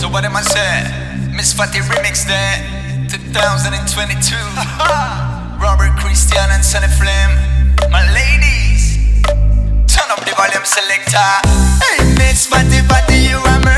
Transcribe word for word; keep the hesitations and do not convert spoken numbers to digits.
So what am I say? Miss Fatty remix there, twenty twenty-two. Robert Christian and Sunny Flame. My ladies, turn up the volume selector. Hey, Miss Fatty Fatty, you are my